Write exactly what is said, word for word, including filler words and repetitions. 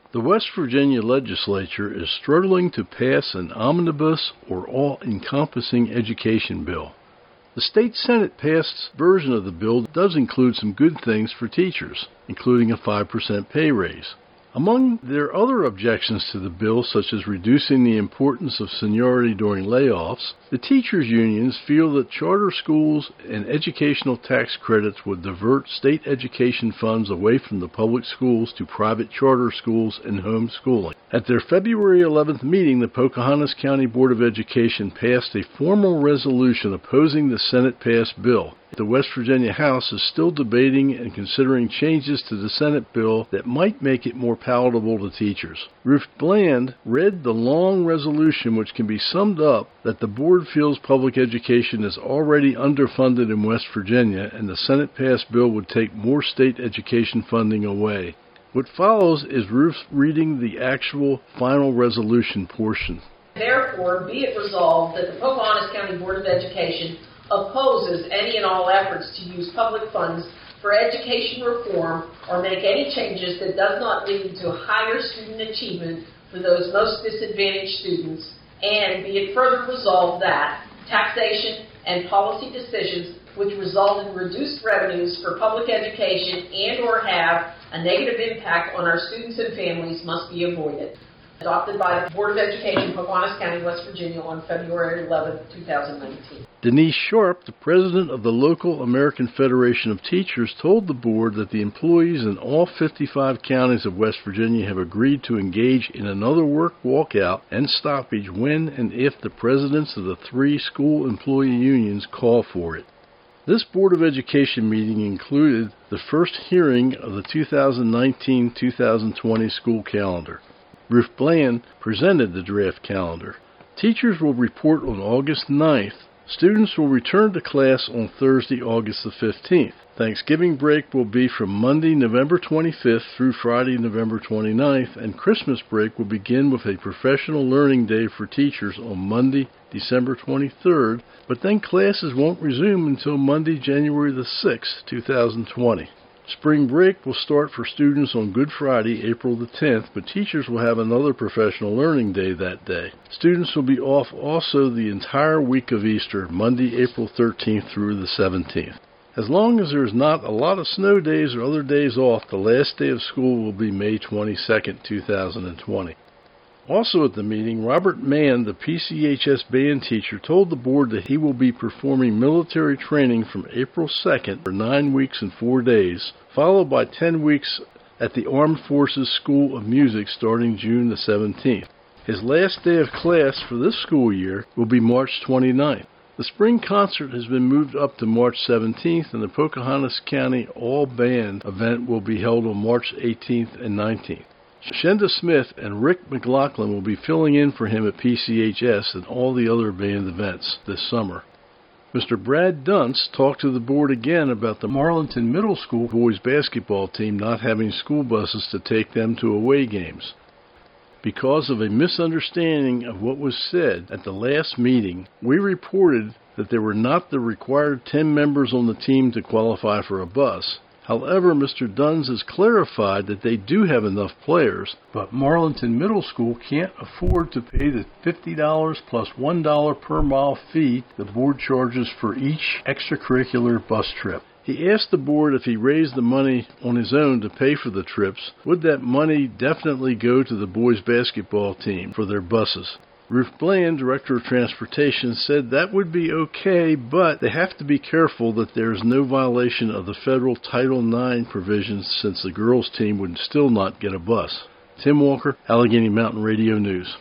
The West Virginia legislature is struggling to pass an omnibus or all-encompassing education bill. The state Senate passed version of the bill does include some good things for teachers, including a five percent pay raise. Among their other objections to the bill, such as reducing the importance of seniority during layoffs, the teachers' unions feel that charter schools and educational tax credits would divert state education funds away from the public schools to private charter schools and homeschooling. At their February eleventh meeting, the Pocahontas County Board of Education passed a formal resolution opposing the Senate-passed bill. The West Virginia House is still debating and considering changes to the Senate bill that might make it more palatable to teachers. Ruth Bland read the long resolution, which can be summed up that the board feels public education is already underfunded in West Virginia and the Senate-passed bill would take more state education funding away. What follows is Ruth reading the actual final resolution portion. Therefore, be it resolved that the Pocahontas County Board of Education opposes any and all efforts to use public funds for education reform or make any changes that does not lead to higher student achievement for those most disadvantaged students, and be it further resolved that taxation and policy decisions which result in reduced revenues for public education and or have a negative impact on our students and families must be avoided. Adopted by the Board of Education, Pocahontas County, West Virginia, on February eleventh, two thousand nineteen. Denise Sharp, the president of the local American Federation of Teachers, told the board that the employees in all fifty-five counties of West Virginia have agreed to engage in another work walkout and stoppage when and if the presidents of the three school employee unions call for it. This Board of Education meeting included the first hearing of the two thousand nineteen two thousand twenty school calendar. Ruth Bland presented the draft calendar. Teachers will report on August ninth. Students will return to class on Thursday, August the fifteenth. Thanksgiving break will be from Monday, November twenty-fifth through Friday, November twenty-ninth, and Christmas break will begin with a professional learning day for teachers on Monday, December twenty-third, but then classes won't resume until Monday, January the sixth, two thousand twenty. Spring break will start for students on Good Friday, April the tenth, but teachers will have another professional learning day that day. Students will be off also the entire week of Easter, Monday, April thirteenth through the seventeenth. As long as there's not a lot of snow days or other days off, the last day of school will be May twenty-second, two thousand twenty. Also at the meeting, Robert Mann, the P C H S band teacher, told the board that he will be performing military training from April second for nine weeks and four days, followed by ten weeks at the Armed Forces School of Music starting June the seventeenth. His last day of class for this school year will be March twenty-ninth. The spring concert has been moved up to March seventeenth, and the Pocahontas County All-Band event will be held on March eighteenth and nineteenth. Shenda Smith and Rick McLaughlin will be filling in for him at P C H S and all the other band events this summer. Mister Brad Dunce talked to the board again about the Marlinton Middle School boys basketball team not having school buses to take them to away games. Because of a misunderstanding of what was said at the last meeting, we reported that there were not the required ten members on the team to qualify for a bus. However, Mister Dunns has clarified that they do have enough players, but Marlinton Middle School can't afford to pay the fifty dollars plus one dollar per mile fee the board charges for each extracurricular bus trip. He asked the board if he raised the money on his own to pay for the trips, would that money definitely go to the boys' basketball team for their buses? Ruth Bland, Director of Transportation, said that would be okay, but they have to be careful that there is no violation of the federal Title nine provisions since the girls' team would still not get a bus. Tim Walker, Allegheny Mountain Radio News.